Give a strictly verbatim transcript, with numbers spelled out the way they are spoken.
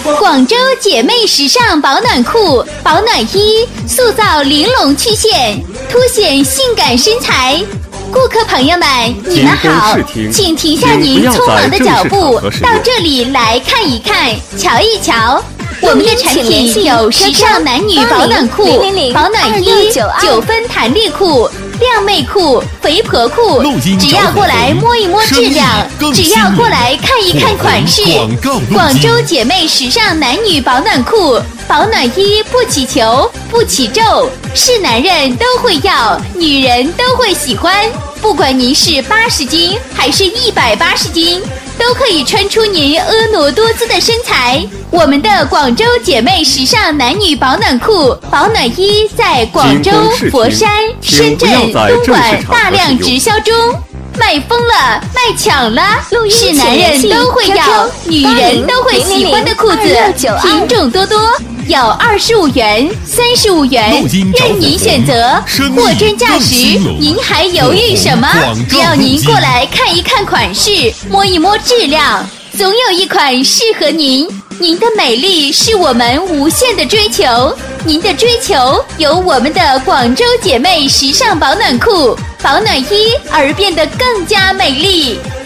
广州姐妹时尚保暖裤、保暖衣，塑造玲珑曲线，凸显性感身材。顾客朋友们，你们好，请停下您匆忙的脚步，到这里来看一看，瞧一瞧。我们的产品有时尚男女保暖裤、保暖衣、九分弹力裤、靓妹裤、肥婆裤，只要过来摸一摸质量，只要过来看一看款式。广州姐妹时尚男女保暖裤、保暖衣不起球，不起皱，是男人都会要，女人都会喜欢。不管您是八十斤还是一百八十斤，都可以穿出您婀娜多姿的身材。我们的广州姐妹时尚男女保暖裤、保暖衣在广州、佛山、深圳、东莞大量直销中，卖疯了，卖抢了，是男人都会要，女人都会喜欢的裤子，品种多多。有二十五元、三十五元，任您选择。货真价实，您还犹豫什么？只要您过来看一看款式，摸一摸质量，总有一款适合您。您的美丽是我们无限的追求，您的追求有我们的广州姐妹时尚保暖裤、保暖衣而变得更加美丽。